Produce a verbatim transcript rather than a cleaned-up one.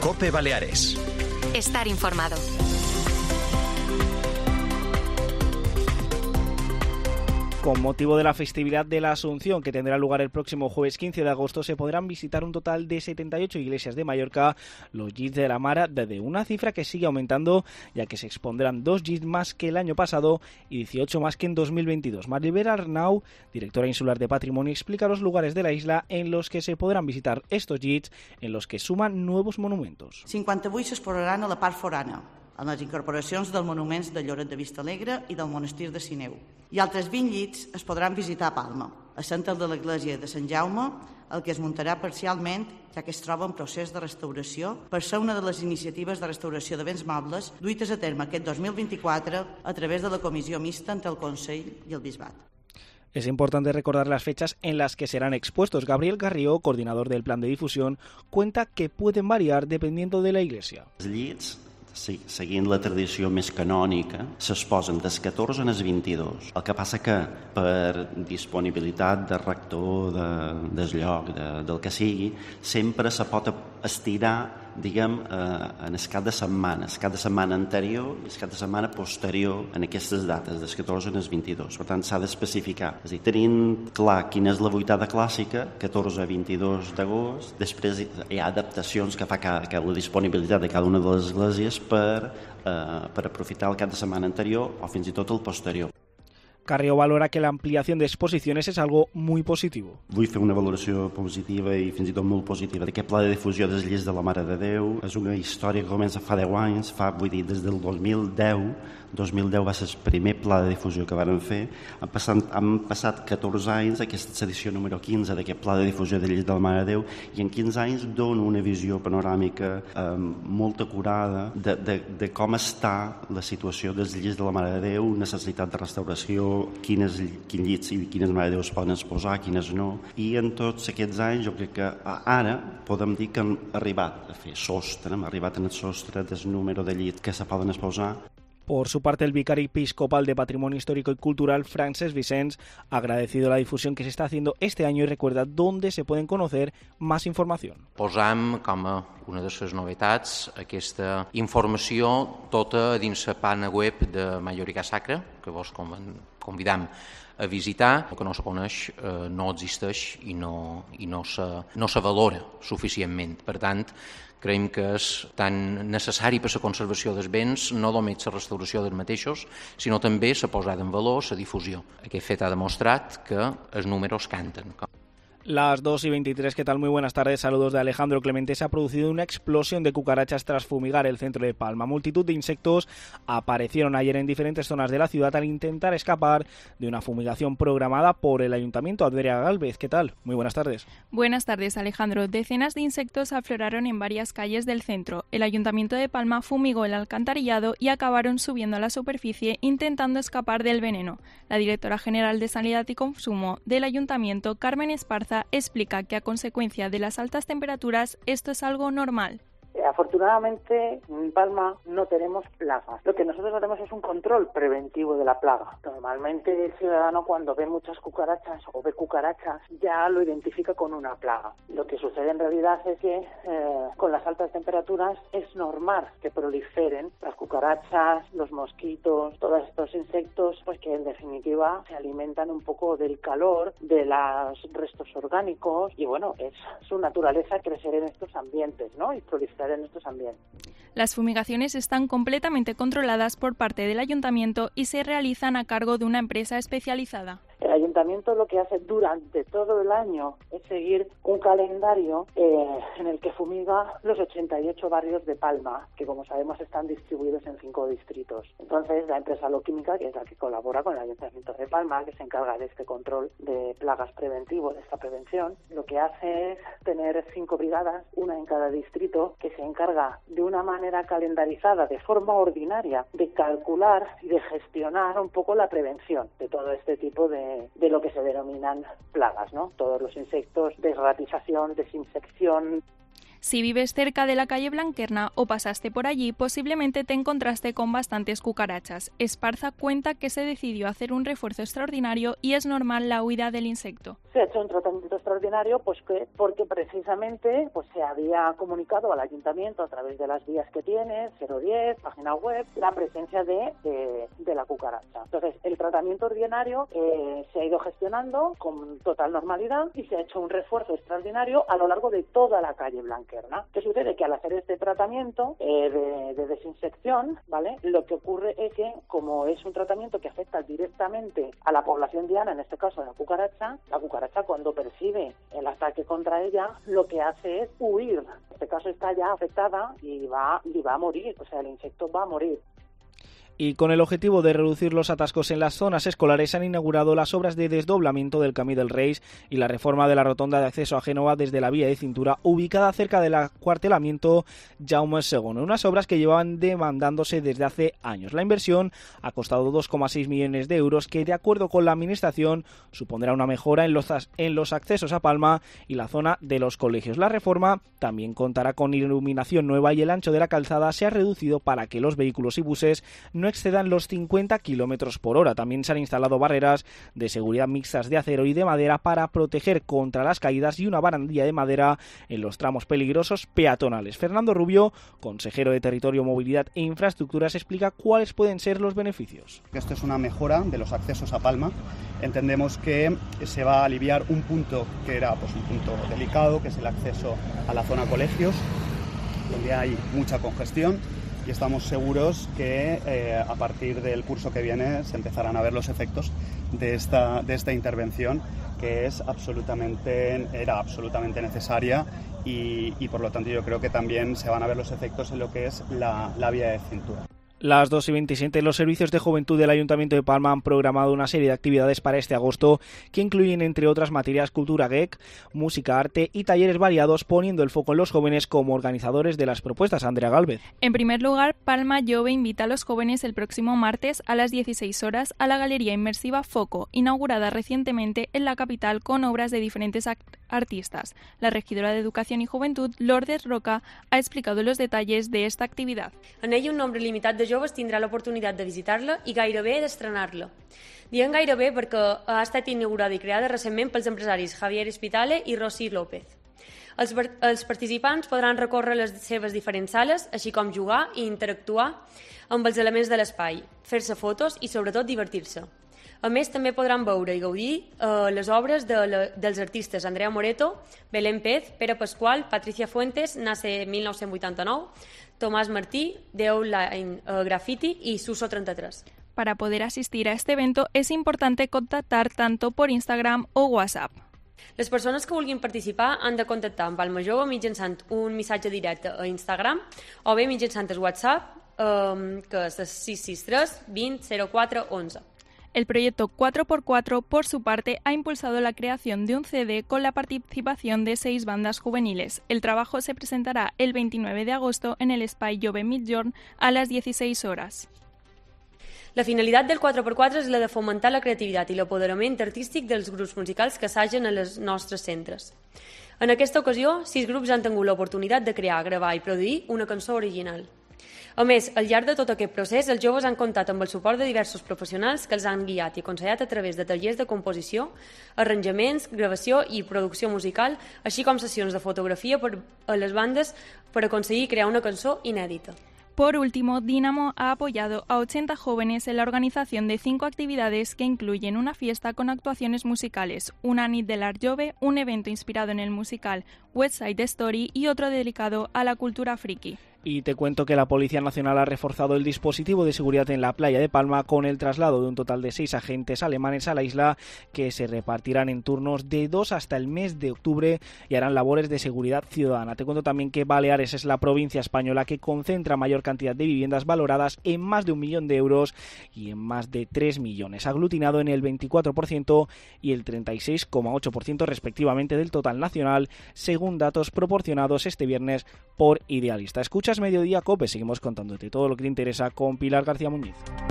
COPE Baleares. Estar informado. Con motivo de la festividad de la Asunción, que tendrá lugar el próximo jueves quince de agosto, se podrán visitar un total de setenta y ocho iglesias de Mallorca, los Llits de la Mare de Déu, una cifra que sigue aumentando, ya que se expondrán dos Llits más que el año pasado y dieciocho más que en dos mil veintidós. Maribel Arnau, directora insular de Patrimonio, explica los lugares de la isla en los que se podrán visitar estos Llits, en los que suman nuevos monumentos. cinquanta-vuit s'exploraran a la part forana, en les incorporacions dels monuments de Lloret de Vistalegre i del monestir de Sineu. I altres vint llits es podran visitar a Palma, a centre de l'església de Sant Jaume, el que es muntarà parcialment, ja que es troba en procés de restauració, per ser una de les iniciatives de restauració de béns mobles duites a terme aquest dos mil vint-i-quatre a través de la comissió mixta entre el Consell i el Bisbat. Es importante recordar las fechas en las que serán expuestos. Gabriel Garrió, coordinador del plan de difusión, cuenta que pueden variar dependiendo de la iglesia. Els llits, seguint la tradició més canònica, s'exposen des catorze als vint-i-dos. El que passa que per disponibilitat de rector, de, del lloc, de, del que sigui, sempre se pot estirar, diguem, eh, en el cap de setmana, el cap de setmana anterior i el cap de setmana posterior en aquestes dates, des catorze als vint-i-dos. Per tant, s'ha d'especificar. És a dir, tenint clar quina és la vuitada clàssica, catorze a vint-i-dos d'agost, després hi ha adaptacions que fa que, que la disponibilitat de cada una de les esglésies per, eh, per aprofitar el cap de setmana anterior o fins i tot el posterior. Carrió valora que la ampliación de exposiciones es algo muy positivo. Vull fer una valoració positiva i fins i tot molt positiva d'aquest pla de difusió dels Llits de la Mare de Déu. És una història que comença fa deu anys, fa, vull dir, des del dos mil deu. dos mil deu va ser el primer pla de difusió que varen fer. Han passat, han passat catorze anys, aquesta és l'edició número quinze d'aquest pla de difusió dels Llits de la Mare de Déu, i en quinze anys dona una visió panoràmica eh, molt acurada de, de, de com està la situació dels Llits de la Mare de Déu, necessitat de restauració, quines, quins llits i quines Mare de Déu es poden exposar, quines no. I en tots aquests anys jo crec que ara podem dir que hem arribat a fer sostre, hem arribat en el sostre del número de llits que se poden exposar. Por su parte, el vicario episcopal de Patrimonio Histórico y Cultural, Francesc Vicens, ha agradecido la difusión que se está haciendo este año y recuerda dónde se pueden conocer más información. Posam com a una de les novetats aquesta informació tota dins la pàgina web de Mallorca Sacra, que vos convidam a visitar. El que no se coneix eh, no existeix i no, i no, se, no se valora suficientment. Per tant, creiem que és tan necessari per la conservació dels béns, no només la restauració dels mateixos, sinó també la posada en valor, la difusió. Aquest fet ha demostrat que els números canten. Las dos y veintitrés, ¿qué tal? Muy buenas tardes, saludos de Alejandro Clemente. Se ha producido una explosión de cucarachas tras fumigar el centro de Palma. Multitud de insectos aparecieron ayer en diferentes zonas de la ciudad al intentar escapar de una fumigación programada por el Ayuntamiento. Adveria Gálvez, ¿qué tal? Muy buenas tardes. Buenas tardes, Alejandro. Decenas de insectos afloraron en varias calles del centro. El Ayuntamiento de Palma fumigó el alcantarillado y acabaron subiendo a la superficie intentando escapar del veneno. La directora general de Sanidad y Consumo del Ayuntamiento, Carmen Esparza, explica que a consecuencia de las altas temperaturas esto es algo normal. Afortunadamente, en Palma no tenemos plagas. Lo que nosotros hacemos es un control preventivo de la plaga. Normalmente el ciudadano cuando ve muchas cucarachas o ve cucarachas ya lo identifica con una plaga. Lo que sucede en realidad es que eh, con las altas temperaturas es normal que proliferen las cucarachas, los mosquitos, todos estos insectos, pues que en definitiva se alimentan un poco del calor, de los restos orgánicos y bueno, es su naturaleza crecer en estos ambientes, ¿no? Y proliferar en estos ambientes. Las fumigaciones están completamente controladas por parte del Ayuntamiento y se realizan a cargo de una empresa especializada. El Ayuntamiento lo que hace durante todo el año es seguir un calendario eh, en el que fumiga los ochenta y ocho barrios de Palma, que como sabemos están distribuidos en cinco distritos. Entonces la empresa Loquímica, que es la que colabora con el Ayuntamiento de Palma, que se encarga de este control de plagas preventivo, de esta prevención, lo que hace es tener cinco brigadas, una en cada distrito, que se encarga de una manera calendarizada, de forma ordinaria, de calcular y de gestionar un poco la prevención de todo este tipo de de lo que se denominan plagas, ¿no? Todos los insectos, desratización, desinsección. Si vives cerca de la calle Blanquerna o pasaste por allí, posiblemente te encontraste con bastantes cucarachas. Esparza cuenta que se decidió hacer un refuerzo extraordinario y es normal la huida del insecto. Se ha hecho un tratamiento extraordinario pues que, porque precisamente pues se había comunicado al ayuntamiento a través de las vías que tiene, cero diez, página web, la presencia de, de, de la cucaracha. Entonces, el tratamiento ordinario eh, se ha ido gestionando con total normalidad y se ha hecho un refuerzo extraordinario a lo largo de toda la calle Blanquerna. ¿Qué sucede? Que al hacer este tratamiento eh, de, de desinfección, ¿vale? Lo que ocurre es que, como es un tratamiento que afecta directamente a la población diana, en este caso a la cucaracha, la cucaracha cuando percibe el ataque contra ella, lo que hace es huir. En este caso está ya afectada y va, y va a morir, o sea, el insecto va a morir. Y con el objetivo de reducir los atascos en las zonas escolares han inaugurado las obras de desdoblamiento del Camí del Reis y la reforma de la rotonda de acceso a Génova desde la vía de cintura ubicada cerca del acuartelamiento Jaume segundo, unas obras que llevaban demandándose desde hace años. La inversión ha costado dos coma seis millones de euros que, de acuerdo con la Administración, supondrá una mejora en los, en los accesos a Palma y la zona de los colegios. La reforma también contará con iluminación nueva y el ancho de la calzada se ha reducido para que los vehículos y buses no excedan los cincuenta kilómetros por hora. También se han instalado barreras de seguridad mixtas de acero y de madera para proteger contra las caídas y una barandilla de madera en los tramos peligrosos peatonales. Fernando Rubio, consejero de Territorio, Movilidad e Infraestructuras, explica cuáles pueden ser los beneficios. Esto es una mejora de los accesos a Palma. Entendemos que se va a aliviar un punto que era pues, un punto delicado, que es el acceso a la zona colegios, donde hay mucha congestión. Y estamos seguros que eh, a partir del curso que viene se empezarán a ver los efectos de esta, de esta intervención, que es absolutamente, era absolutamente necesaria y, y por lo tanto yo creo que también se van a ver los efectos en lo que es la, la vía de cintura. Las dos y veintisiete, los servicios de juventud del Ayuntamiento de Palma han programado una serie de actividades para este agosto que incluyen, entre otras materias, cultura geek, música, arte y talleres variados, poniendo el foco en los jóvenes como organizadores de las propuestas. Andrea Gálvez. En primer lugar, Palma Jove invita a los jóvenes el próximo martes a las dieciséis horas a la Galería Inmersiva Foco, inaugurada recientemente en la capital con obras de diferentes artistas. La regidora de Educación y Juventud, Lourdes Roca, ha explicado los detalles de esta actividad. En ella un nombre limitat de joves tindrà l'oportunitat de visitar-la i gairebé d'estrenar-la. Diem gairebé perquè ha estat inaugurada i creada recentment pels empresaris Javier Espitale i Rosy López. Els, els participants podran recórrer les seves diferents sales, així com jugar i interactuar amb els elements de l'espai, fer-se fotos i sobretot divertir-se. A més, també podran veure i gaudir eh, les obres de la, dels artistes Andrea Moreto, Belén Pez, Pere Pasqual, Patricia Fuentes, nace mil nou-cents vuitanta-nou, Tomás Martí, The Outline uh, Graffiti y Suso treinta y tres. Para poder asistir a este evento es importante contactar tanto por Instagram o WhatsApp. Les persones que vulguin participar han de contactar amb Palma Jove mitjançant un missatge directe a Instagram o bé mitjançant el WhatsApp, um, que és el sis sis tres vint zero quatre onze. El proyecto cuatro por cuatro, por su parte, ha impulsado la creación de un C D con la participación de seis bandas juveniles. El trabajo se presentará el veintinueve de agosto en el Espai Jove Migjorn a las dieciséis horas. La finalitat del quatre per quatre és la de fomentar la creativitat i l'apoderament artístic dels grups musicals que assagen a els nostres centres. En aquesta ocasió, sis grups han tingut l'oportunitat de crear, gravar i produir una cançó original. A més, al llarg de tot aquest procés, els joves han comptat amb el suport de diversos professionals que els han guiat i aconsellat a través de tallers de composició, arranjaments, gravació i producció musical, així com sessions de fotografia per a les bandes per aconseguir crear una cançó inèdita. Por último, Dynamo ha apoyado a ochenta jóvenes en la organización de cinco actividades que incluyen una fiesta con actuaciones musicales, una nit de l'art jove, un evento inspirado en el musical West Side Story y otro dedicado a la cultura friki. Y te cuento que la Policía Nacional ha reforzado el dispositivo de seguridad en la playa de Palma con el traslado de un total de seis agentes alemanes a la isla que se repartirán en turnos de dos hasta el mes de octubre y harán labores de seguridad ciudadana. Te cuento también que Baleares es la provincia española que concentra mayor cantidad de viviendas valoradas en más de un millón de euros y en más de tres millones, aglutinado en el veinticuatro por ciento y el treinta y seis coma ocho por ciento respectivamente del total nacional, según datos proporcionados este viernes por Idealista. Escuchas Mediodía Cope, seguimos contándote todo lo que te interesa con Pilar García Muñiz.